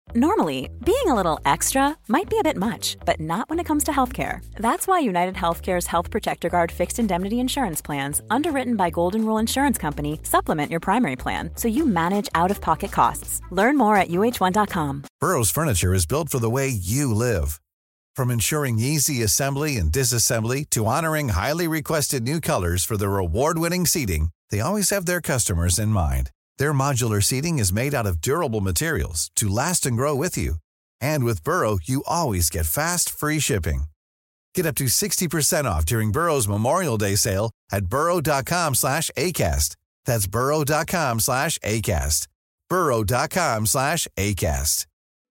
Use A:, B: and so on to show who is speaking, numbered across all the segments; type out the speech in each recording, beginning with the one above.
A: Normally, being a little extra might be a bit much, but not when it comes to healthcare. That's why United Healthcare's Health Protector Guard fixed indemnity insurance plans, underwritten by Golden Rule Insurance Company, supplement your primary plan so you manage out-of-pocket costs. Learn more at uh1.com.
B: Burrow's furniture is built for the way you live. From ensuring easy assembly and disassembly to honoring highly requested new colors for their award-winning seating, they always have their customers in mind. Their modular seating is made out of durable materials to last and grow with you. And with Burrow, you always get fast, free shipping. Get up to 60% off during Burrow's Memorial Day sale at burrow.com/ACAST. That's burrow.com/ACAST. burrow.com/ACAST.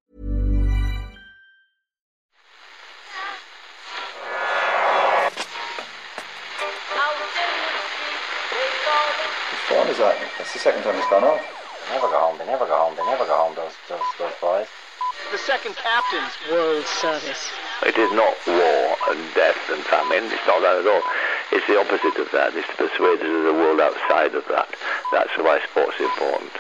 C: What is that? That's the second time it's gone off.
D: They never go home, those boys.
E: The second captain's world service.
F: It is not war and death and famine. It's not that at all. It's the opposite of that. It's to persuade us of the world outside of that. That's why sport's important.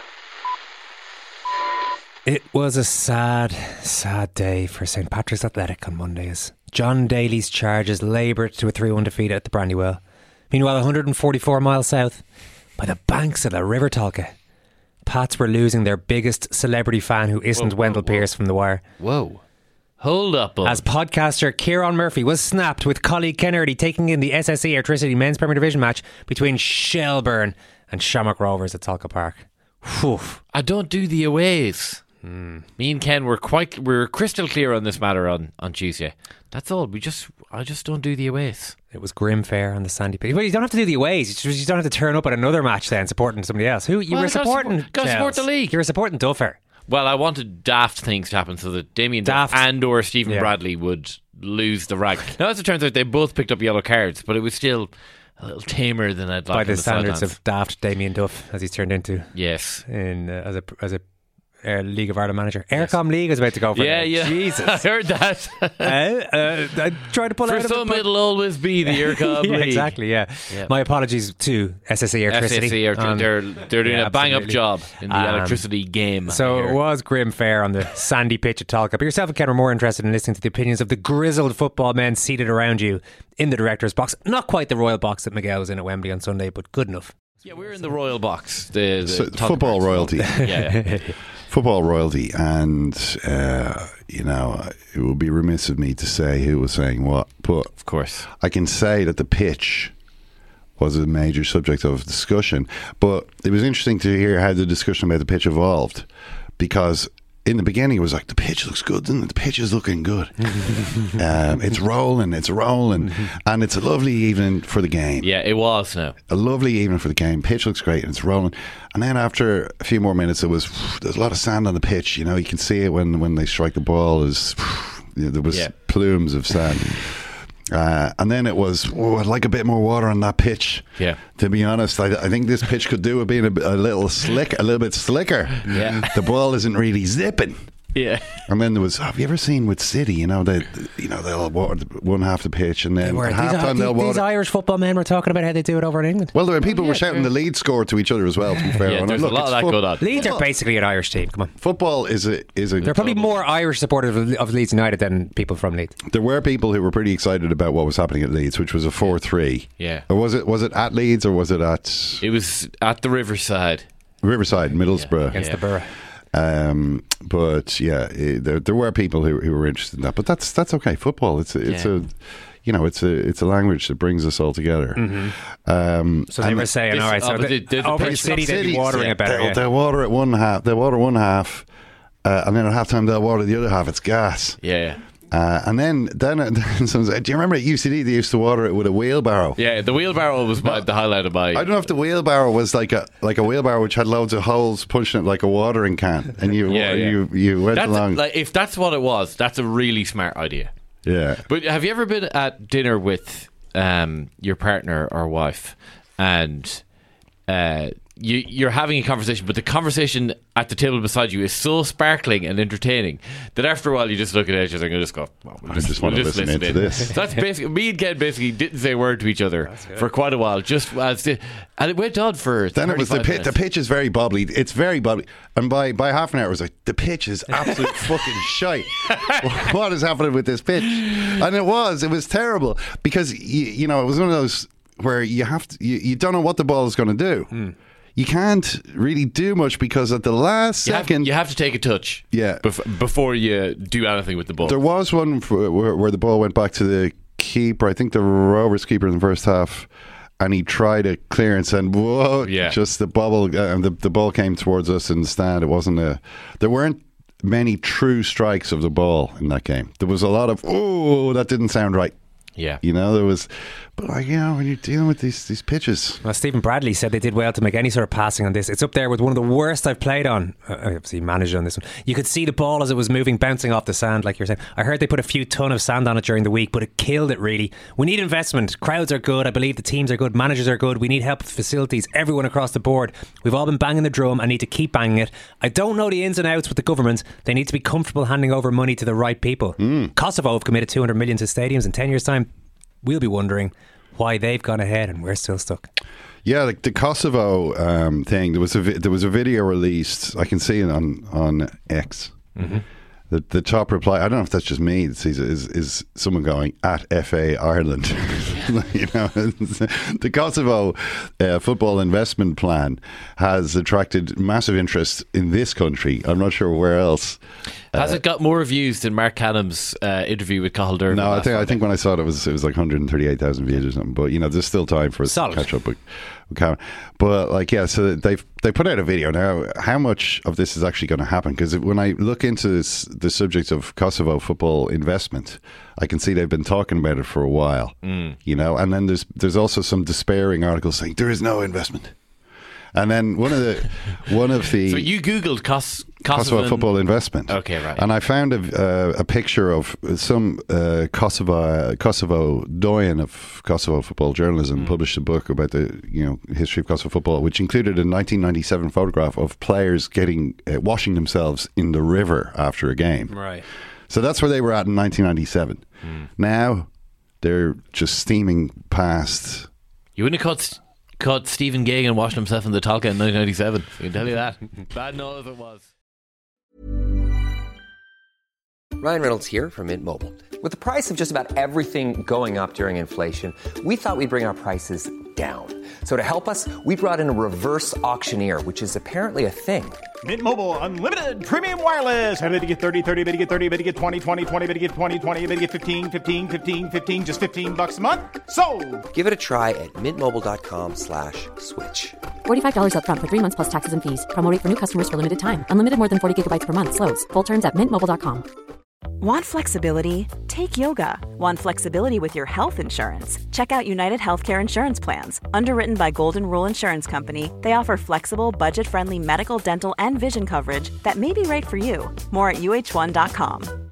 G: It was a sad, sad day for St Patrick's Athletic on Monday as John Daly's Chargers laboured to a 3-1 defeat at the Brandywell. Meanwhile, 144 miles south, by the banks of the River Talca, Pats were losing their biggest celebrity fan who isn't Wendell Pierce from The Wire.
H: Whoa. Hold up.
G: As podcaster Kieran Murphy was snapped with colleague Ken Early taking in the SSE Airtricity Men's Premier Division match between Shelburne and Shamrock Rovers at Talca Park. Whew.
H: I don't do the aways. Me and Ken were crystal clear on this matter on Tuesday. That's all. I just don't do the aways.
G: It was grim fare on the sandy pitch. Well, you don't have to do the aways. You don't have to turn up at another match then supporting somebody else. Who you were supporting?
H: Gotta support the league.
G: You were supporting Duffer.
H: Well, I wanted daft things to happen so that Damien Duff and or Stephen Bradley would lose the rag. Now, as it turns out, they both picked up yellow cards, but it was still a little tamer than I'd like.
G: By the standards of daft Damien Duff, as he's turned into.
H: Yes.
G: As a League of Ireland manager. Aircom League is about to go for
H: yeah.
G: Jesus.
H: I heard that.
G: I tried to pull
H: for
G: out of
H: some it'll always be the Aircom League.
G: Exactly, yeah. My apologies to SSE Airtricity.
H: They're doing a bang up job in the electricity game.
G: So it was grim fare on the sandy pitch at Talca. But yourself and Ken were more interested in listening to the opinions of the grizzled football men seated around you in the director's box. Not quite the royal box that Miguel was in at Wembley on Sunday, but good enough.
H: Yeah, we're in the royal box. The
C: football royalty.
H: Yeah.
C: Football royalty, and it would be remiss of me to say who was saying what, but
H: of course
C: I can say that the pitch was a major subject of discussion. But it was interesting to hear how the discussion about the pitch evolved, because in the beginning it was like, the pitch looks good, doesn't it? The pitch is looking good. It's rolling, and it's a lovely evening for the game.
H: Yeah, it was now.
C: A lovely evening for the game. Pitch looks great and it's rolling. And then after a few more minutes, there's a lot of sand on the pitch. You know, you can see it when they strike the ball. There was plumes of sand. And then it was, I'd like a bit more water on that pitch.
H: Yeah.
C: To be honest, I think this pitch could do with being a little bit slicker.
H: Yeah.
C: The ball isn't really zipping.
H: Yeah.
C: And then there was, have you ever seen with City, they'll water one half the pitch, and then at halftime they'll water.
G: These Irish football men were talking about how they do it over in England.
C: Well, there were people were shouting the Leeds score to each other as well, to be fair.
H: Yeah, there's a lot of that going on.
G: Leeds are basically an Irish team, come on.
C: Football is a
G: There are probably more Irish supporters of Leeds United than people from Leeds.
C: There were people who were pretty excited about what was happening at Leeds, which was a 4-3.
H: Yeah.
C: Or was it at Leeds, or was it at...
H: It was at the Riverside,
C: Middlesbrough.
G: Against the Borough.
C: But yeah, there were people who were interested in that. But that's okay. Football, it's a language that brings us all together.
G: Mm-hmm. So they were saying, all right, so over City they'd be watering it better.
C: They'll water it one half. They'll water one half, and then at halftime they'll water the other half. It's gas.
H: Yeah.
C: And then someone said, do you remember at UCD they used to water it with a wheelbarrow?
H: Yeah, the wheelbarrow was the highlight of my...
C: I don't know if the wheelbarrow was like a wheelbarrow which had loads of holes pushing it like a watering can, and you went along.
H: If that's what it was, that's a really smart idea.
C: Yeah.
H: But have you ever been at dinner with your partner or wife, and you're having a conversation, but the conversation at the table beside you is so sparkling and entertaining that after a while you just look at each other and you just go, well,
C: I just want to listen into this.
H: So that's basically, me and Ken basically didn't say a word to each other for quite a while, and it went on for
C: then it was the pitch is very bubbly. It's very bubbly, and by half an hour it was like, the pitch is absolute fucking shite. What is happening with this pitch? And it was terrible, because you know, it was one of those where you have to, you don't know what the ball is going to do. You can't really do much, because at the last second
H: you have to take a touch before you do anything with the ball.
C: There was one where the ball went back to the keeper, I think the Rovers keeper in the first half, and he tried a clearance and whoa, just the bubble, and the ball came towards us in the stand. It wasn't there weren't many true strikes of the ball in that game. There was a lot of, that didn't sound right.
H: Yeah.
C: You know, there was, but like, you know, when you're dealing with these pitches.
G: Well, Stephen Bradley said they did well to make any sort of passing on this. It's up there with one of the worst I've played on. Obviously managed on this one. You could see the ball as it was moving, bouncing off the sand, like you're saying. I heard they put a few ton of sand on it during the week, but it killed it really. We need investment. Crowds are good. I believe the teams are good. Managers are good. We need help with facilities. Everyone across the board. We've all been banging the drum. I need to keep banging it. I don't know the ins and outs with the government. They need to be comfortable handing over money to the right people. Kosovo have committed 200 million to stadiums in 10 years' time. We'll be wondering why they've gone ahead and we're still stuck.
C: Yeah, like the Kosovo thing. There was a video released. I can see it on X. Mm-hmm. The top reply, I don't know if that's just me, is someone going at FA Ireland. You know, the Kosovo football investment plan has attracted massive interest in this country. I'm not sure where else.
H: Has it got more views than Mark Callum's interview with Cathal Dermot?
C: No, I think when I saw it was like 138,000 views or something. But you know, there's still time for us to catch up with Callum. But like, yeah, so they put out a video now. How much of this is actually going to happen? Because when I look into the subject of Kosovo football investment, I can see they've been talking about it for a while. You know, and then there's also some despairing articles saying there is no investment. And then one of the
H: so you googled
C: Kosovo football investment.
H: Okay, right.
C: And I found a picture of some Kosovo doyen of Kosovo football journalism published a book about the history of Kosovo football, which included a 1997 photograph of players getting washing themselves in the river after a game.
H: Right.
C: So that's where they were at in 1997. Now they're just steaming past.
H: You wouldn't have caught Stephen Gagan washing himself in the Talca in 1997. I can tell you that. Bad enough it was.
I: Ryan Reynolds here from Mint Mobile. With the price of just about everything going up during inflation, we thought we'd bring our prices down. So to help us, we brought in a reverse auctioneer, which is apparently a thing.
J: Mint Mobile Unlimited Premium Wireless. How to get 30, 30, bit to get 30, bit to get 20, 20, 20, bit to get 20, 20, bit to get 15, 15, 15, 15, just $15 a month? Sold! Give it a try at mintmobile.com/switch.
K: $45 up front for 3 months plus taxes and fees. Promo rate for new customers for limited time. Unlimited more than 40 gigabytes per month. Slows full terms at mintmobile.com.
A: Want flexibility? Take yoga. Want flexibility with your health insurance? Check out United Healthcare Insurance Plans. Underwritten by Golden Rule Insurance Company, they offer flexible, budget-friendly medical, dental, and vision coverage that may be right for you. More at uh1.com.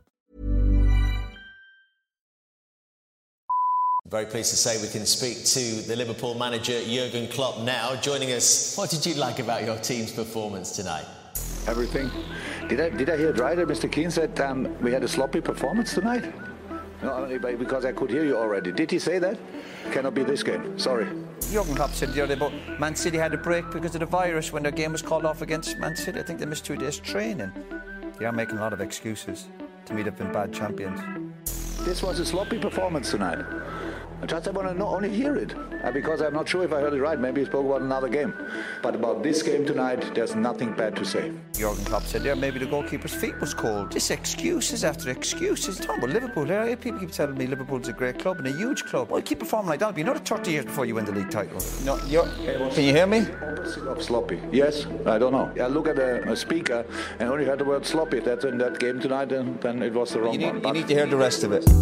L: Very pleased to say we can speak to the Liverpool manager Jurgen Klopp now. Joining us, what did you like about your team's performance tonight?
M: Everything. Did I hear it right? Mr. Keane said we had a sloppy performance tonight? No, because I could hear you already. Did he say that? Cannot be this game. Sorry.
N: Jurgen Klopp said the other day about Man City had a break because of the virus when their game was called off against Man City. I think they missed 2 days training. They are making a lot of excuses. To me, they've been bad champions.
M: This was a sloppy performance tonight. I want to not only hear it, because I'm not sure if I heard it right. Maybe he spoke about another game. But about this game tonight, there's nothing bad to say.
N: Jurgen Klopp said there maybe the goalkeeper's feet was cold. Just excuses after excuses. Talking about Liverpool here, people keep telling me Liverpool's a great club and a huge club. Well, keep performing like that. It'll be another 30 years before you win the league title. No, can you hear me?
M: Opposite of sloppy. Yes, I don't know. I look at a speaker and only heard the word sloppy. That's in that game tonight, and then it was the wrong one.
N: You need to hear the rest of it.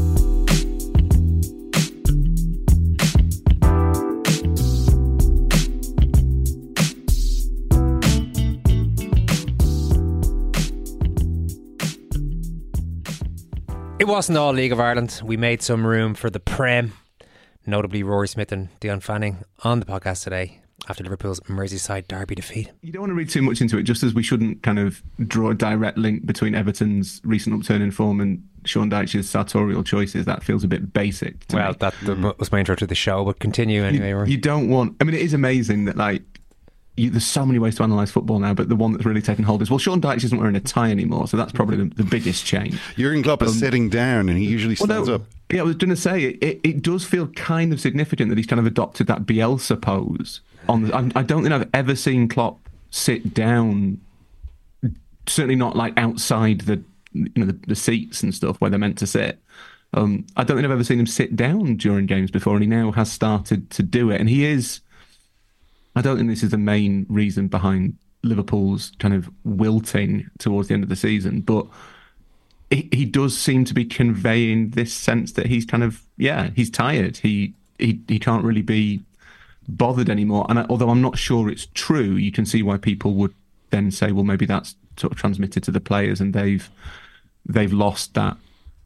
G: It wasn't all League of Ireland. We made some room for the Prem, notably Rory Smith and Dion Fanning on the podcast today. after Liverpool's Merseyside derby defeat.
O: You don't want to read too much into it, just as we shouldn't kind of draw a direct link between Everton's recent upturn in form and Sean Dyche's sartorial choices. That feels a bit basic to me.
G: That was my intro to the show, but continue anyway.
O: You don't want... I mean, it is amazing that, like, there's so many ways to analyse football now, but the one that's really taken hold is, well, Sean Dyche isn't wearing a tie anymore, so that's probably the biggest change.
C: Jurgen Klopp is sitting down and he usually stands up.
O: Yeah, I was going to say, it does feel kind of significant that he's kind of adopted that Bielsa pose. I don't think I've ever seen Klopp sit down, certainly not like outside the seats and stuff where they're meant to sit. I don't think I've ever seen him sit down during games before, and he now has started to do it. And he is... I don't think this is the main reason behind Liverpool's kind of wilting towards the end of the season, but he does seem to be conveying this sense that he's kind of, he's tired. He can't really be bothered anymore. And although I'm not sure it's true, you can see why people would then say, well, maybe that's sort of transmitted to the players and they've lost that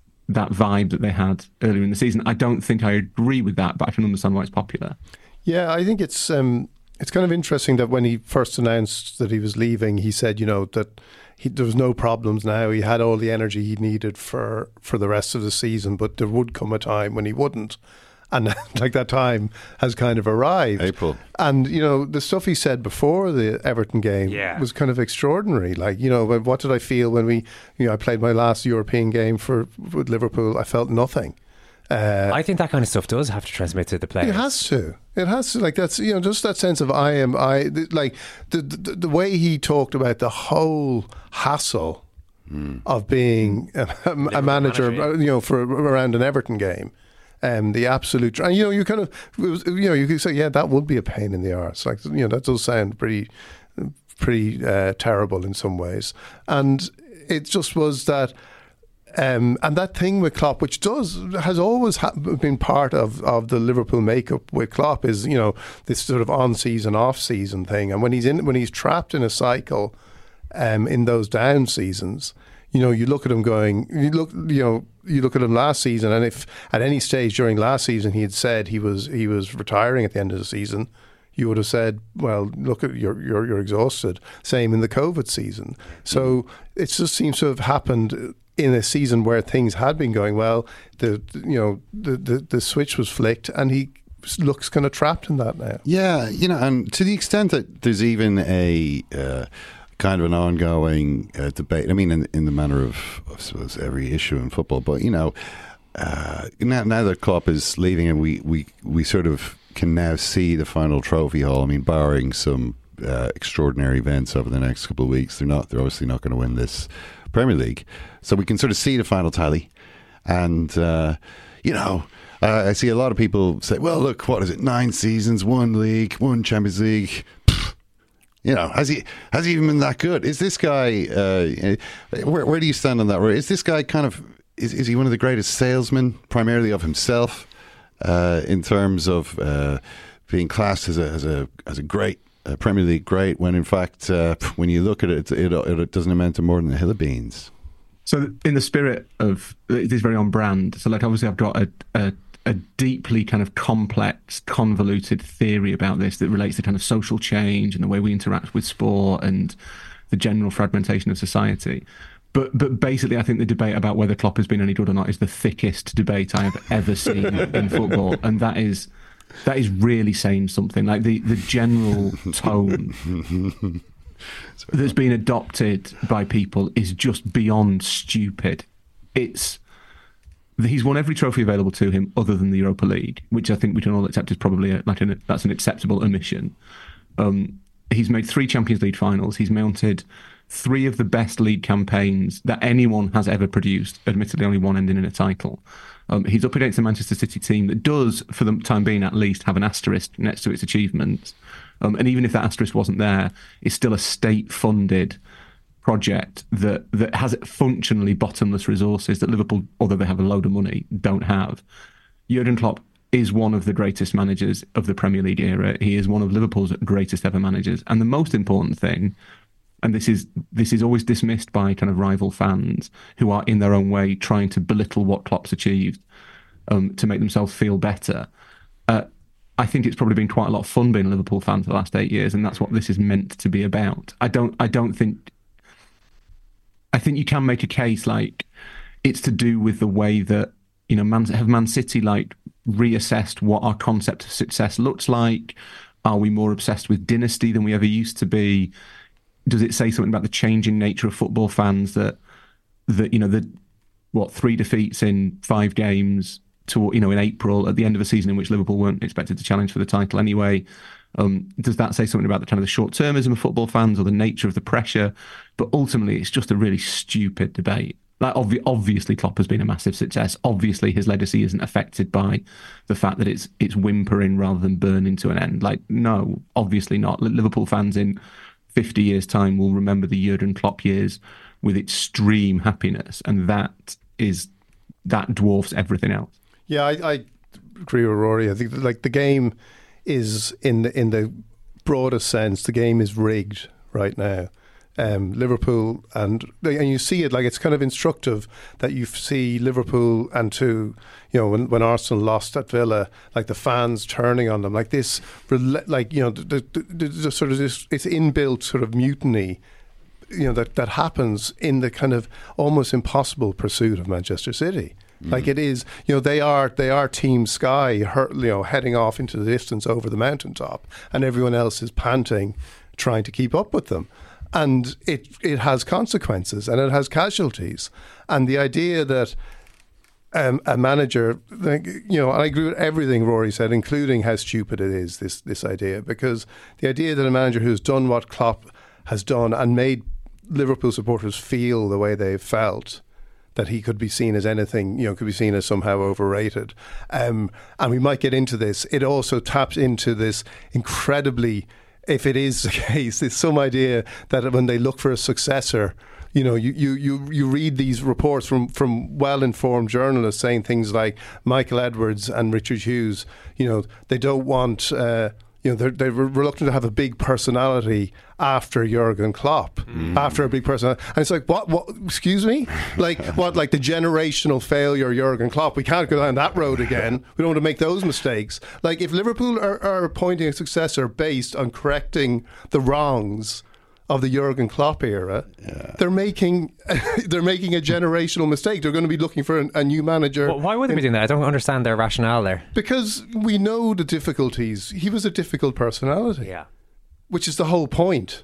O: vibe that they had earlier in the season. I don't think I agree with that, but I can understand why it's popular.
P: Yeah, I think it's kind of interesting that when he first announced that he was leaving, he said, that there was no problems now. He had all the energy he needed for the rest of the season, but there would come a time when he wouldn't. And like that time has kind of arrived.
C: April.
P: And, the stuff he said before the Everton game was kind of extraordinary. Like, what did I feel when I played my last European game with Liverpool? I felt nothing.
G: I think that kind of stuff does have to transmit to the players.
P: It has to. Like, that's, just that sense of like the way he talked about the whole hassle of being a manager, for around an Everton game. The absolute, you kind of, you could say, that would be a pain in the arse. Like, that does sound pretty terrible in some ways. And it just was that, and that thing with Klopp, which has always been part of the Liverpool makeup with Klopp, is this sort of on-season, off-season thing. And when he's trapped in a cycle, in those down seasons, you look at him you look at him last season, and if at any stage during last season he had said he was retiring at the end of the season, you would have said, well, look, you're exhausted. Same in the COVID season. So it just seems to have happened in a season where things had been going well. The switch was flicked, and he looks kind of trapped in that now.
C: Yeah, and to the extent that there's even a kind of an ongoing debate. I mean, in the manner of, I suppose, every issue in football. But now that Klopp is leaving, and we sort of can now see the final trophy haul. I mean, barring some extraordinary events over the next couple of weeks, they're obviously not going to win this Premier League. So we can sort of see the final tally, and I see a lot of people say, "Well, look, what is it? 9 seasons, 1 league, 1 Champions League." Has he even been that good? Is this guy? Where do you stand on that? Is this guy kind of? Is he one of the greatest salesmen, primarily of himself, in terms of being classed as a great Premier League great? When in fact, when you look at it, it doesn't amount to more than a hill of beans.
O: So, in the spirit of it is very on brand. So, like, obviously, I've got a deeply kind of complex, convoluted theory about this that relates to kind of social change and the way we interact with sport and the general fragmentation of society. But basically, I think the debate about whether Klopp has been any good or not is the thickest debate I have ever seen in football, and that is really saying something. Like the general tone that's been adopted by people is just beyond stupid. He's won every trophy available to him other than the Europa League, which I think we can all accept is probably that's an acceptable omission. He's made 3 Champions League finals. He's mounted 3 of the best league campaigns that anyone has ever produced, admittedly only one ending in a title. He's up against the Manchester City team that does, for the time being at least, have an asterisk next to its achievements. And even if that asterisk wasn't there, it's still a state-funded project that has functionally bottomless resources that Liverpool, although they have a load of money, don't have. Jurgen Klopp is one of the greatest managers of the Premier League era. He is one of Liverpool's greatest ever managers. And the most important thing, and this is always dismissed by kind of rival fans who are in their own way trying to belittle what Klopp's achieved to make themselves feel better. I think it's probably been quite a lot of fun being a Liverpool fan for the last 8 years, and that's what this is meant to be about. I think you can make a case like it's to do with the way that, you know, have Man City like reassessed what our concept of success looks like? Are we more obsessed with dynasty than we ever used to be? Does it say something about the changing nature of football fans that you know, 3 defeats in 5 games to, you know, in April at the end of a season in which Liverpool weren't expected to challenge for the title anyway? Does that say something about the kind of the short-termism of football fans or the nature of the pressure? But ultimately, it's just a really stupid debate. Like, obviously, Klopp has been a massive success. Obviously, his legacy isn't affected by the fact that it's whimpering rather than burning to an end. Like, no, obviously not. Liverpool fans in 50 years' time will remember the Jurgen Klopp years with extreme happiness, and that dwarfs everything else.
P: Yeah, I agree with Rory. I think that, like, the game is in the broadest sense, the game is rigged right now. Liverpool, and you see it, like, it's kind of instructive that you see Liverpool and you know, when Arsenal lost at Villa, like the fans turning on them, like this, like, you know, the sort of this, it's inbuilt sort of mutiny, you know, that happens in the kind of almost impossible pursuit of Manchester City. Like, it is, you know, they are Team Sky, you know, heading off into the distance over the mountaintop, and everyone else is panting, trying to keep up with them. And it has consequences and it has casualties. And the idea that a manager, like, you know, I agree with everything Rory said, including how stupid it is, this idea, because the idea that a manager who's done what Klopp has done and made Liverpool supporters feel the way they've felt, that he could be seen as anything, you know, could be seen as somehow overrated. And we might get into this. It also taps into this incredibly, if it is the case, there's some idea that when they look for a successor, you know, you read these reports from well-informed journalists saying things like Michael Edwards and Richard Hughes, you know, they don't want, you know, they're reluctant to have a big personality after Jurgen Klopp, after a big personality. And it's like, what, excuse me? Like, what, like the generational failure Jurgen Klopp? We can't go down that road again. We don't want to make those mistakes. Like, if Liverpool are appointing a successor based on correcting the wrongs of the Jurgen Klopp era, they're making a generational mistake. They're going to be looking for a new manager.
G: Well, why would they be doing that? I don't understand their rationale there. Because
P: we know the difficulties. He was a difficult personality.
G: Yeah.
P: Which is the whole point.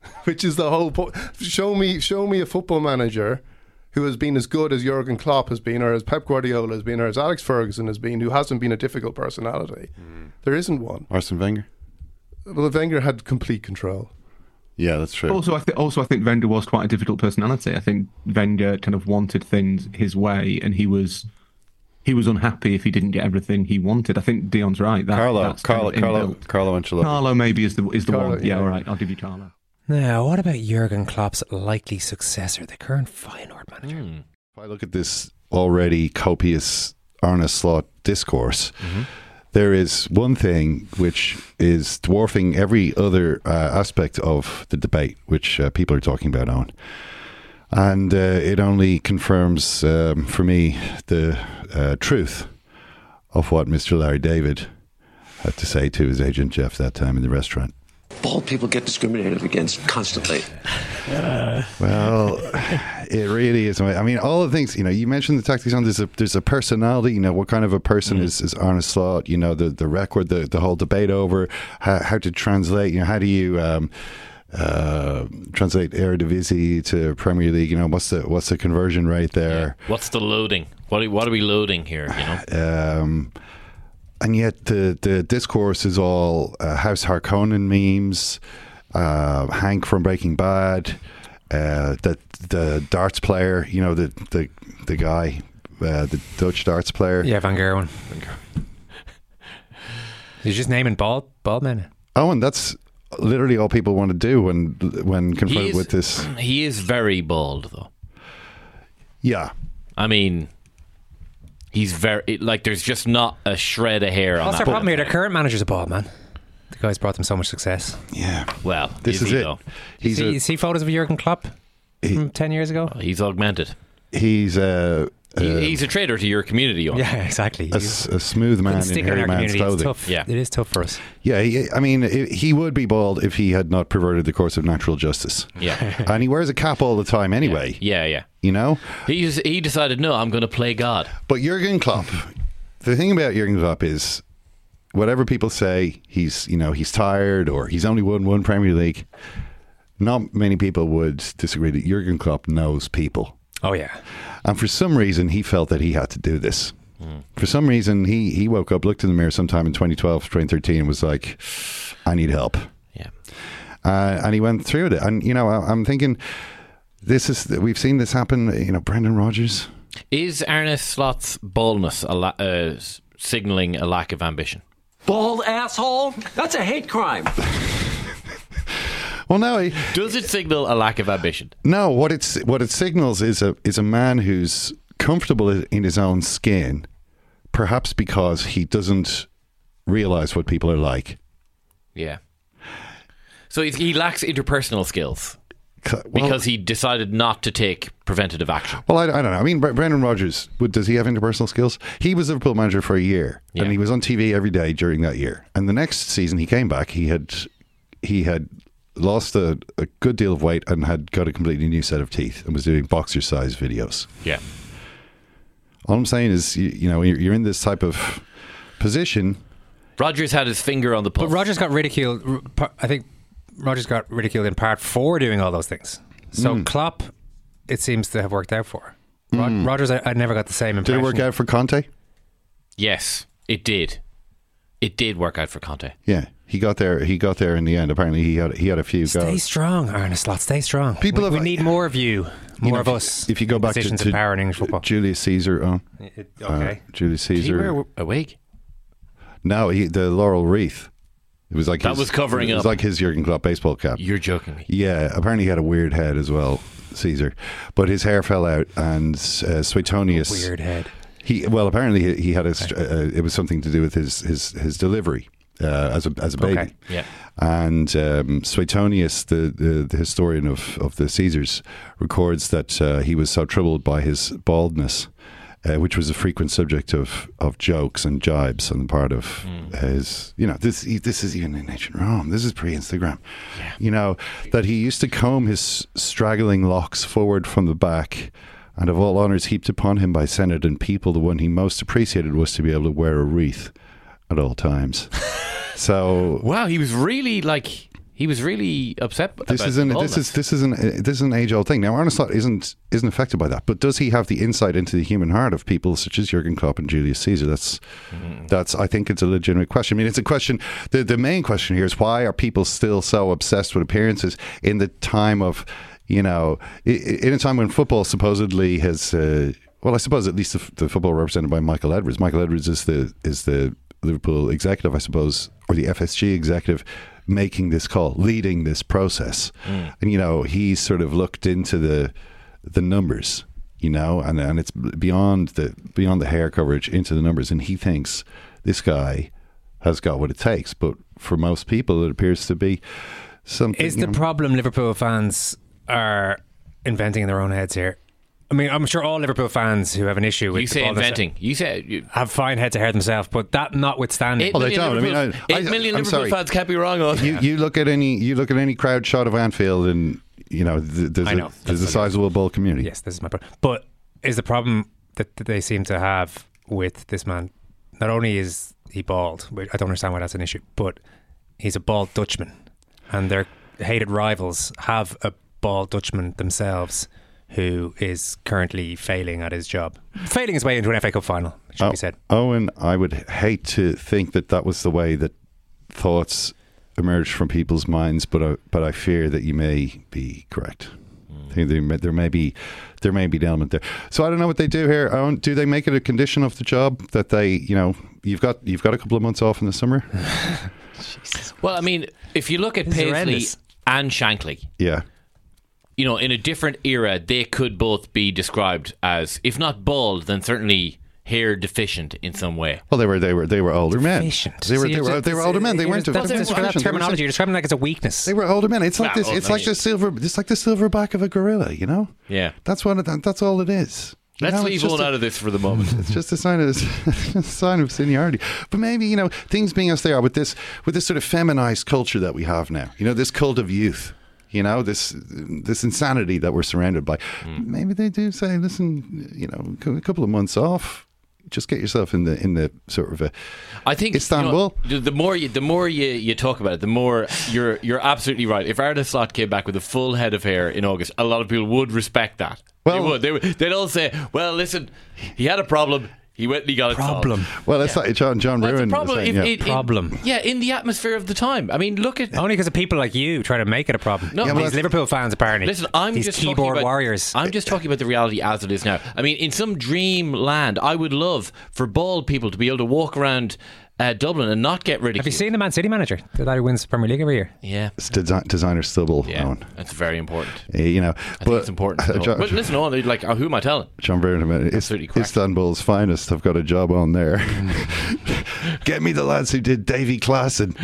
P: Show me a football manager who has been as good as Jurgen Klopp has been, or as Pep Guardiola has been, or as Alex Ferguson has been, who hasn't been a difficult personality. There isn't one.
C: Arsene Wenger?
P: Well, Wenger had complete control.
C: Yeah, that's true.
O: Also, I think Wenger was quite a difficult personality. I think Wenger kind of wanted things his way, and he was unhappy if he didn't get everything he wanted. I think Dion's right.
C: Carlo Ancelotti.
O: Carlo maybe is the
P: Carlo,
O: one. Yeah, all right. I'll give you Carlo.
G: Now, what about Jurgen Klopp's likely successor, the current Feyenoord manager?
C: If I look at this already copious Arne Slot discourse, there is one thing which is dwarfing every other aspect of the debate, which people are talking about on. And it only confirms for me the truth of what Mr. Larry David had to say to his agent Jeff that time in the restaurant.
Q: Bald people get discriminated against constantly.
C: Well, it really is. I mean, all the things, you know, you mentioned the tactics on, there's a personality, you know, what kind of a person is Arne Slot, you know, the record, the whole debate over how to translate, you know, how do you translate Eredivisie to Premier League, you know, what's the conversion rate there?
H: Yeah. What's the loading? What are we loading here, you know?
C: And yet the discourse is all House Harkonnen memes, Hank from Breaking Bad, the darts player, you know, the guy, the Dutch darts player.
G: Yeah, Van Gerwen. He's just naming bald men.
C: Oh, and that's literally all people want to do when confronted with this.
H: He is very bald, though.
C: Yeah.
H: I mean, he's very, like, there's just not a shred of hair on that.
G: What's their problem here? Their current manager's a bald man. The guy's brought them so much success.
C: Yeah.
H: Well,
C: this is it.
H: Though?
G: You see photos of Jurgen Klopp from 10 years ago?
H: He's augmented.
C: He's
H: He's a traitor to your community.
G: Yeah, exactly.
C: A smooth man in hairy man's clothing.
G: It's tough. Yeah. It is tough for us.
C: Yeah, he would be bald if he had not perverted the course of natural justice.
H: Yeah.
C: And he wears a cap all the time anyway.
H: Yeah.
C: You know?
H: He decided, no, I'm going to play God.
C: But Jurgen Klopp, the thing about Jurgen Klopp is, whatever people say, he's tired or he's only won one Premier League, not many people would disagree that Jurgen Klopp knows people.
G: Oh, yeah.
C: And for some reason, he felt that he had to do this. For some reason, he woke up, looked in the mirror sometime in 2012, 2013, and was like, I need help.
H: Yeah.
C: And he went through it. And, I'm thinking, we've seen this happen, Brendan Rodgers.
H: Is Arne Slot's baldness signalling a lack of ambition?
Q: Bald asshole? That's a hate crime.
C: Well, no.
H: Does it signal a lack of ambition?
C: No. What it signals is a man who's comfortable in his own skin, perhaps because he doesn't realise what people are like.
H: Yeah. So he lacks interpersonal skills because he decided not to take preventative action.
C: Well, I don't know. I mean, Brendan Rodgers, does he have interpersonal skills? He was Liverpool manager for a year, and he was on TV every day during that year. And the next season he came back, he had lost a good deal of weight and had got a completely new set of teeth and was doing boxer-size videos.
H: Yeah.
C: All I'm saying is, you're in this type of position.
H: Rodgers had his finger on the pulse.
G: But Rodgers got ridiculed. I think Rodgers got ridiculed in part for doing all those things. So Klopp, it seems to have worked out for. Rodgers, I never got the same impression.
C: Did it work out for Conte?
H: Yes, it did. It did work out for Conte.
C: Yeah. He got there in the end. Apparently he had a few
G: Stay
C: goes.
G: strong, Arne Slot. Stay strong. We need more of you. More of us.
C: If you go back
G: to power in English football.
C: Julius Caesar.
G: Okay.
C: Julius Caesar.
H: Did he wear a wig?
C: No, the laurel wreath. It was like
H: was covering up.
C: It was like his Jurgen Klopp baseball cap.
H: You're joking me.
C: Yeah, apparently he had a weird head as well, Caesar, but his hair fell out, and Suetonius.
G: Weird head.
C: Apparently he had it was something to do with his delivery as a baby.
H: Okay. Yeah.
C: And Suetonius, the historian of the Caesars, records that he was so troubled by his baldness, which was a frequent subject of jokes and jibes on the part of his, this is even in ancient Rome. This is pre-Instagram. Yeah. That he used to comb his straggling locks forward from the back, and of all honours heaped upon him by Senate and people, the one he most appreciated was to be able to wear a wreath at all times. So
H: wow, he was really upset. This is
C: an age old thing. Now, Arne Slot isn't affected by that, but does he have the insight into the human heart of people such as Jurgen Klopp and Julius Caesar? That's I think it's a legitimate question. I mean, it's a question. The main question here is, why are people still so obsessed with appearances in the time of, in a time when football supposedly has. I suppose at least the football represented by Michael Edwards. Michael Edwards is the Liverpool executive, I suppose, or the FSG executive, making this call, leading this process. And he's sort of looked into the numbers, and it's beyond the hair coverage into the numbers, and he thinks this guy has got what it takes. But for most people, it appears to be something.
G: Is the problem Liverpool fans are inventing in their own heads here? I mean, I'm sure all Liverpool fans who have an issue with
H: you say inventing, you say
G: have fine heads of hair themselves, but that notwithstanding,
C: they don't.
H: 8 million Liverpool fans can't be wrong on.
C: You look at any crowd shot of Anfield, and there's a sizable Bull community.
G: Yes, this is my problem. But is the problem that they seem to have with this man? Not only is he bald, which I don't understand why that's an issue, but he's a bald Dutchman, and their hated rivals have a bald Dutchman themselves, who is currently failing at his job. Failing his way into an FA Cup final, it should be said.
C: Owen, I would hate to think that was the way that thoughts emerged from people's minds, but I fear that you may be correct. I think there may be an element there. So I don't know what they do here. Owen, do they make it a condition of the job that they, you've got a couple of months off in the summer?
H: Well, I mean, if you look at Paisley and Shankly,
C: yeah.
H: In a different era, they could both be described as, if not bald, then certainly hair deficient in some way.
C: Well, they were older men.
G: Deficient.
C: They were older men. They weren't.
G: That terminology. You're describing like it's a weakness.
C: They were older men. It's like this. It's like the silverback of a gorilla.
H: Yeah.
C: That's all it is.
H: Let's leave one out of this for the moment.
C: It's just a sign of seniority. But maybe, things being as they are with this sort of feminized culture that we have now, this cult of youth, this insanity that we're surrounded by. Maybe they do say, listen, a couple of months off. Just get yourself in the sort of
H: I think
C: Istanbul.
H: The more you talk about it, the more you're absolutely right. If Arda Slot came back with a full head of hair in August, a lot of people would respect that. Well, they'd all say, "Well, listen, he had a problem. He went and he got it solved."
C: Well, it's like John Ruin was saying,
H: problem. In the atmosphere of the time. I mean, look at
G: only because of people like you trying to make it a problem.
H: No,
G: these Liverpool fans apparently.
H: Listen, I'm
G: these
H: just
G: keyboard warriors.
H: I'm just talking about the reality as it is now. I mean, in some dream land, I would love for bald people to be able to walk around Dublin and not get ridiculed.
G: Have you seen the Man City manager? The guy who wins the Premier League every year.
H: Yeah,
C: it's designer stubble.
H: Yeah, that's very important.
C: I
H: think it's important. But listen, who am I telling?
C: John Byrne, Istanbul's finest. I've got a job on there. Get me the lads who did Davy Klaassen.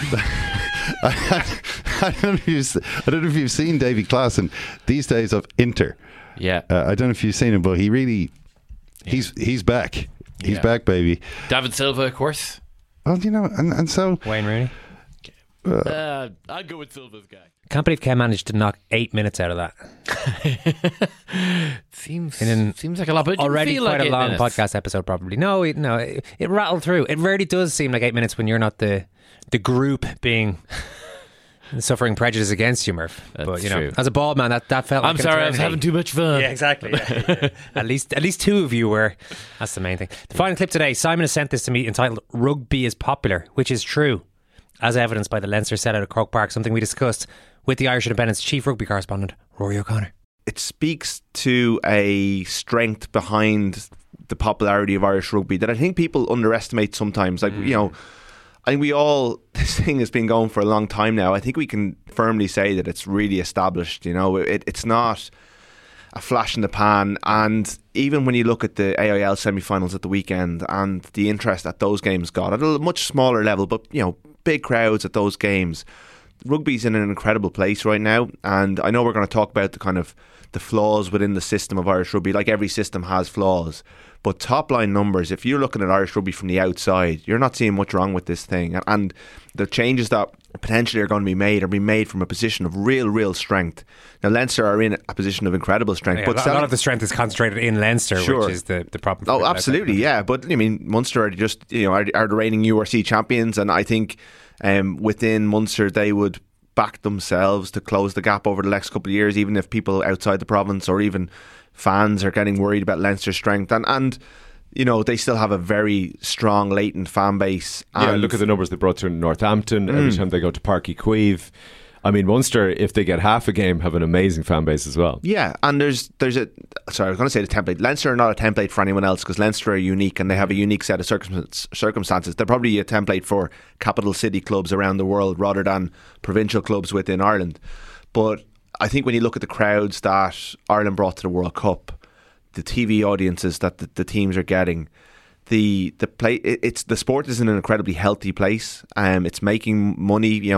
C: I don't know if you've seen Davy Klaassen these days of Inter.
H: Yeah,
C: I don't know if you've seen him, but he really, he's back. He's back, baby.
H: David Silva, of course.
C: Well, and so
G: Wayne Rooney.
H: I'd go with Silva's guy.
G: Can't believe Ken managed to knock 8 minutes out of that.
H: Seems like a lot, but
G: already
H: feel
G: quite
H: like
G: a long
H: minutes.
G: podcast episode. Probably it rattled through. It really does seem like 8 minutes when you're not the group being suffering prejudice against you, Murph.
H: That's
G: but
H: true.
G: As a bald man, that felt.
H: I'm
G: like
H: sorry, I was having too much fun.
G: Yeah, exactly. Yeah. At least two of you were. That's the main thing. The final clip today. Simon has sent this to me entitled "Rugby is Popular," which is true, as evidenced by the Leinster sellout at Croke Park. Something we discussed with the Irish Independent's chief rugby correspondent, Rory O'Connor.
R: It speaks to a strength behind the popularity of Irish rugby that I think people underestimate sometimes. I think this thing has been going for a long time now. I think we can firmly say that it's really established. It's not a flash in the pan. And even when you look at the AIL semi-finals at the weekend and the interest that those games got at a much smaller level, but big crowds at those games, rugby's in an incredible place right now. And I know we're going to talk about the kind of the flaws within the system of Irish rugby. Like every system has flaws. But top line numbers, if you're looking at Irish rugby from the outside, you're not seeing much wrong with this thing. And the changes that potentially are going to be made are being made from a position of real strength. Now, Leinster are in a position of incredible strength.
G: Yeah,
R: but
G: a lot of the strength is concentrated in Leinster,
R: sure,
G: which is the problem.
R: Oh, absolutely, yeah. But Munster are just are the reigning URC champions, and I think within Munster they would back themselves to close the gap over the next couple of years, even if people outside the province or even fans are getting worried about Leinster's strength. And they still have a very strong latent fan base.
S: Yeah, look at the numbers they brought to Northampton every time they go to Páirc Uí Chaoimh. I mean, Munster, if they get half a game, have an amazing fan base as well.
R: Yeah, and I was going to say the template. Leinster are not a template for anyone else because Leinster are unique and they have a unique set of circumstances. They're probably a template for capital city clubs around the world rather than provincial clubs within Ireland. But I think when you look at the crowds that Ireland brought to the World Cup, the TV audiences that the teams are getting, the sport is in an incredibly healthy place. It's making money. The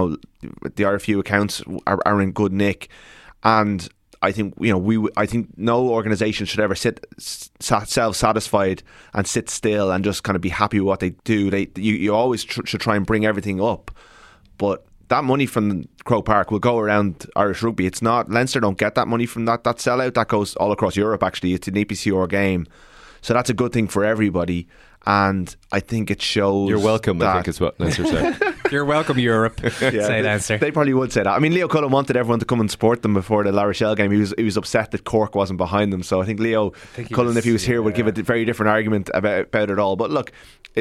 R: RFU accounts are in good nick, and I think I think no organisation should ever sit self-satisfied and sit still and just kind of be happy with what they do. You always should try and bring everything up, but that money from Croke Park will go around Irish rugby. It's not Leinster don't get that money from that sellout. That goes all across Europe. Actually, it's an EPCR game, so that's a good thing for everybody. And I think it shows.
S: You're welcome. I think is what Leinster said.
G: You're welcome, Europe. Say Leinster.
R: They probably would say that. I mean, Leo Cullen wanted everyone to come and support them before the La Rochelle game. He was upset that Cork wasn't behind them. So I think Leo Cullen, if he was here, would give a very different argument about it all. But look,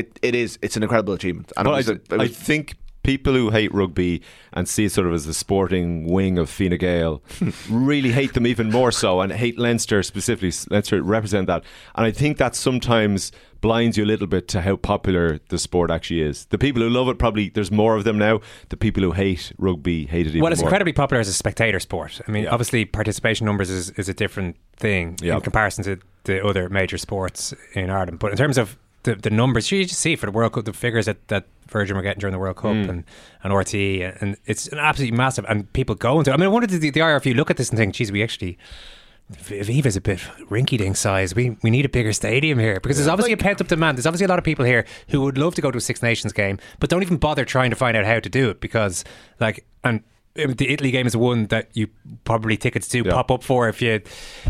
R: it's an incredible achievement. And
S: I think people who hate rugby and see it sort of as the sporting wing of Fine Gael really hate them even more so, and hate Leinster specifically. Leinster represent that, and I think that sometimes blinds you a little bit to how popular the sport actually is. The people who love it, probably there's more of them now. The people who hate rugby hate it even more.
G: Well, it's incredibly popular as a spectator sport. I mean, obviously participation numbers is a different thing in comparison to the other major sports in Ireland, but in terms of the numbers, you just see for the World Cup, the figures that Virgin were getting during the World Cup and RT, and it's an absolutely massive, and people go into it. I mean, I wondered, did the IRFU look at this and think, geez, we actually Aviva's a bit rinky-dink size. We need a bigger stadium here because there's obviously a pent-up demand. There's obviously a lot of people here who would love to go to a Six Nations game, but don't even bother trying to find out how to do it because, like, and the Italy game is one that you probably tickets do pop up for if you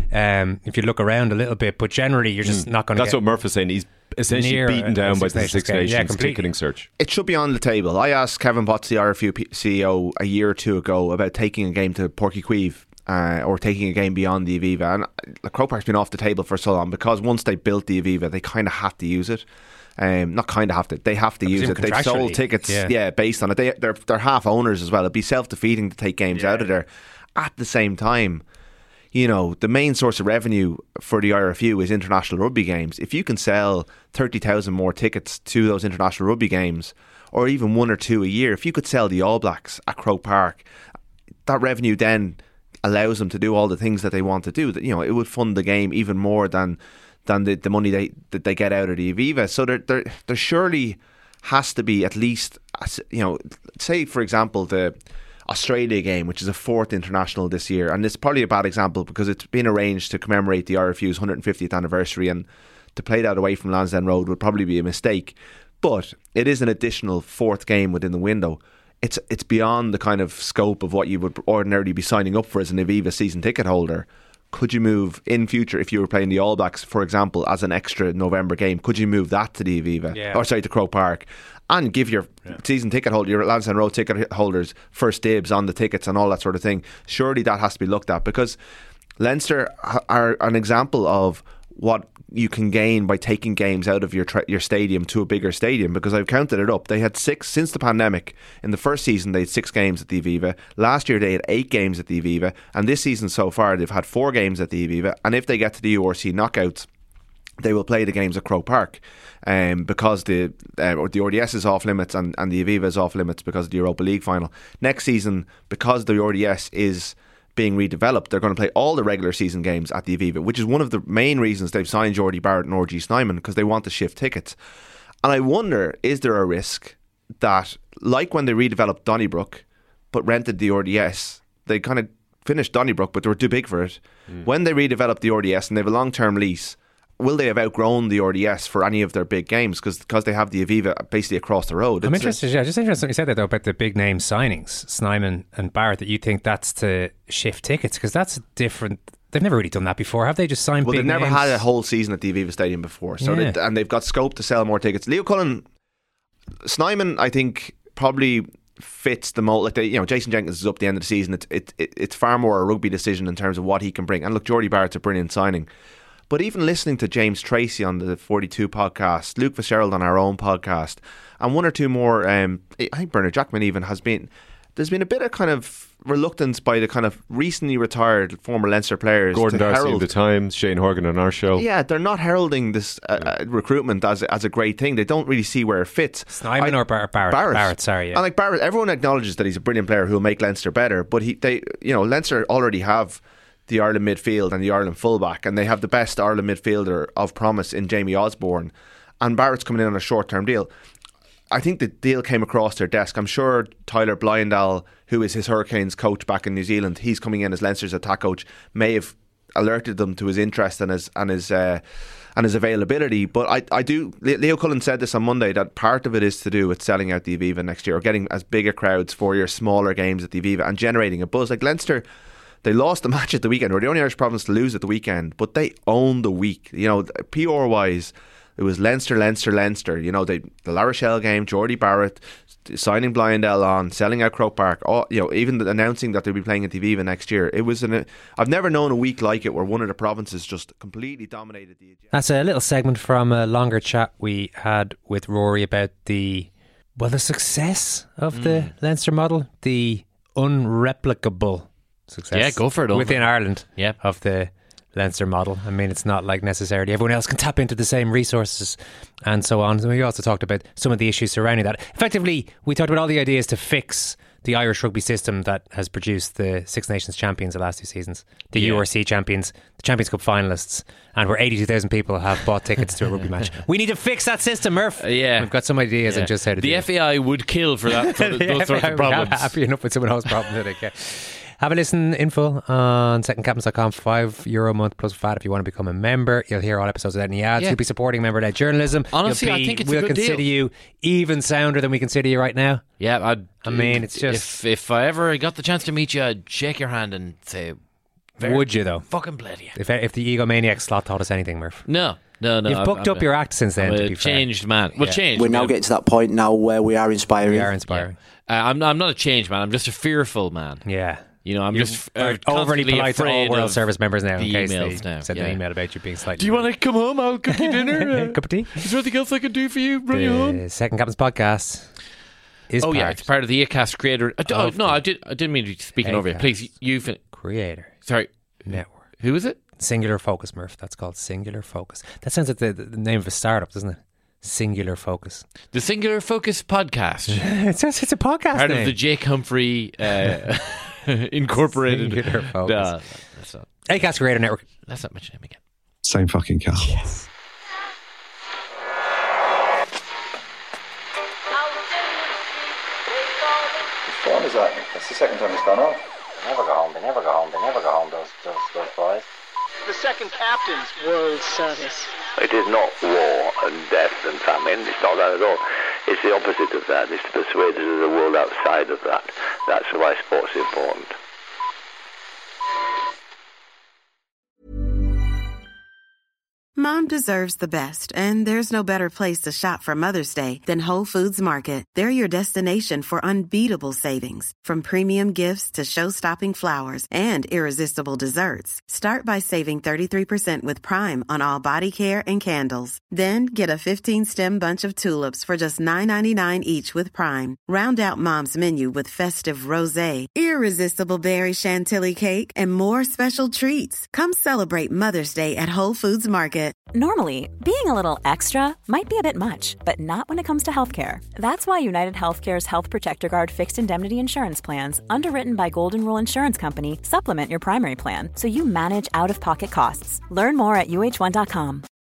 G: look around a little bit. But generally, you're just not going to.
S: That's what Murph is saying. He's essentially beaten down by the Six Nations ticketing search.
R: It should be on the table. I asked Kevin Potts, the RFU CEO, a year or two ago about taking a game to Porkyqueeve or taking a game beyond the Aviva. And Croke Park's been off the table for so long because once they built the Aviva, they kind of had to use it. Not kind of have to. They have to use it. They've sold tickets, based on it. They're half owners as well. It'd be self-defeating to take games out of there. At the same time, you know, the main source of revenue for the IRFU is international rugby games. If you can sell 30,000 more tickets to those international rugby games, or even one or two a year, if you could sell the All Blacks at Croke Park, that revenue then allows them to do all the things that they want to do. You know, it would fund the game even more than the money that they get out of the Aviva. So there surely has to be at least, you know, say for example the Australia game, which is a fourth international this year, and it's probably a bad example because it's been arranged to commemorate the RFU's 150th anniversary, and to play that away from Lansdowne Road would probably be a mistake. But it is an additional fourth game within the window. It's beyond the kind of scope of what you would ordinarily be signing up for as an Aviva season ticket holder. Could you move in future, if you were playing the All Blacks, for example, as an extra November game, could you move that to the Aviva, or sorry, to Croke Park, and give your season ticket holder, your Lansdowne Road ticket holders, first dibs on the tickets and all that sort of thing? Surely that has to be looked at, because Leinster are an example of what you can gain by taking games out of your stadium to a bigger stadium, because I've counted it up. They had 6 since the pandemic. In the first season they had 6 games at the Aviva. Last year they had 8 games at the Aviva, and this season so far they've had 4 games at the Aviva. And if they get to the URC knockouts, they will play the games at Croke Park, because the RDS is off limits and the Aviva is off limits because of the Europa League final. Next season, because the RDS is being redeveloped, they're going to play all the regular season games at the Aviva, which is one of the main reasons they've signed Jordy Barrett and RG Snyman, because they want to shift tickets. And I wonder, is there a risk that, like when they redeveloped Donnybrook but rented the RDS, they kind of finished Donnybrook but they were too big for it. When they redeveloped the RDS and they have a long-term lease, will they have outgrown the RDS for any of their big games because they have the Aviva basically across the road?
G: I'm interested. Just interested you said that though about the big name signings, Snyman and Barrett. That you think that's to shift tickets, because that's different. They've never really done that before, have they? Just signed. Well,
R: they've never had a whole season at the Aviva Stadium before, so and they've got scope to sell more tickets. Leo Cullen, Snyman, I think probably fits the mold. Like Jason Jenkins is up at the end of the season. It's far more a rugby decision in terms of what he can bring. And look, Jordy Barrett's a brilliant signing. But even listening to James Tracy on the 42 podcast, Luke Fitzgerald on our own podcast, and one or two more, I think Bernard Jackman even there's been a bit of kind of reluctance by the kind of recently retired former Leinster players.
S: Gordon Darcy of the Times, Shane Horgan on our show.
R: Yeah, they're not heralding this recruitment as a great thing. They don't really see where it fits.
G: Snyman or Barrett? Barrett, sorry. Yeah.
R: And like Barrett, everyone acknowledges that he's a brilliant player who will make Leinster better, but Leinster already have the Ireland midfield and the Ireland fullback, and they have the best Ireland midfielder of promise in Jamie Osborne, and Barrett's coming in on a short-term deal. I think the deal came across their desk. I'm sure Tyler Blyndall, who is his Hurricanes coach back in New Zealand, he's coming in as Leinster's attack coach, may have alerted them to his interest and his availability. But Leo Cullen said this on Monday, that part of it is to do with selling out the Aviva next year, or getting as bigger crowds for your smaller games at the Aviva and generating a buzz. Like Leinster, they lost the match at the weekend. We're the only Irish province to lose at the weekend, but they owned the week. PR wise, it was Leinster. The La Rochelle game, Jordy Barrett signing Blyndell on, selling out Croke Park. Even announcing that they'll be playing at the Aviva next year. It was I've never known a week like it where one of the provinces just completely dominated the agenda.
G: That's a little segment from a longer chat we had with Rory about the success of the Leinster model, the unreplicable success.
H: Yeah, go for it.
G: Within Ireland, of the Leinster model. I mean, it's not like necessarily everyone else can tap into the same resources and so on. So we also talked about some of the issues surrounding that. Effectively, we talked about all the ideas to fix the Irish rugby system that has produced the Six Nations champions the last 2 seasons, the URC champions, the Champions Cup finalists, and where 82,000 people have bought tickets to a rugby match. We need to fix that system, Murph. We've got some ideas on just how to do it.
H: The FAI would kill for that. For those sorts of problems.
G: Happy enough with someone else's problems, I think. Have a listen in full on secondcaptains.com. €5 a month plus VAT if you want to become a member. You'll hear all episodes without any ads. You'll be supporting member-led journalism.
H: Honestly, I think it's a
G: we'll
H: good
G: consider
H: deal.
G: you even sounder than we consider you right now.
H: Yeah,
G: I mean, it's just...
H: If I ever got the chance to meet you, I'd shake your hand and say...
G: Would you, though?
H: Fucking bled you.
G: If the egomaniac slot taught us anything, Murph.
H: No.
G: You've booked up your act since then,
H: I'm
G: to
H: a
G: be fair.
H: changed man. Well, changed.
T: We're now getting to that point now where we are inspiring.
G: We are inspiring.
H: Yeah. I'm not a changed man. I'm just a fearful man.
G: Yeah.
H: You know, I'm
G: You're
H: just
G: overly polite to all World Service members now in
H: the
G: case
H: emails
G: they
H: now.
G: send an email about you being slightly...
H: Do you want to come home? I'll cook you dinner.
G: Cup of tea?
H: Is there anything else I can do for you? Bring you home?
G: The Second Captains podcast is
H: it's part of the Acast creator. I didn't mean to be speaking over you. Please, you
G: creator.
H: Sorry.
G: Network.
H: Who is it?
G: Singular Focus, Murph. That's called Singular Focus. That sounds like the name of a startup, doesn't it? Singular Focus.
H: The Singular Focus podcast.
G: it's a podcast
H: Part
G: name.
H: of the Jake Humphrey Incorporated.
G: Singular Focus.
H: That's not.
G: Acast Creator Network.
H: Let's not mention him again.
U: Same fucking car.
G: Yes.
M: Which phone is that? That's the second time it's gone off.
D: They never go home, they never go home, they never go home, those boys.
E: The second captain's World Service.
F: It is not war and death and famine. It's not that at all. It's the opposite of that. It's to persuade us of the world outside of that. That's why sport's important.
V: Mom deserves the best, and there's no better place to shop for Mother's Day than Whole Foods Market. They're your destination for unbeatable savings, from premium gifts to show-stopping flowers and irresistible desserts. Start by saving 33% with Prime on all body care and candles. Then get a 15-stem bunch of tulips for just $9.99 each with Prime. Round out Mom's menu with festive rosé, irresistible berry chantilly cake, and more special treats. Come celebrate Mother's Day at Whole Foods Market.
A: Normally, being a little extra might be a bit much, but not when it comes to healthcare. That's why United Healthcare's Health Protector Guard fixed indemnity insurance plans, underwritten by Golden Rule Insurance Company, supplement your primary plan so you manage out-of-pocket costs. Learn more at uh1.com.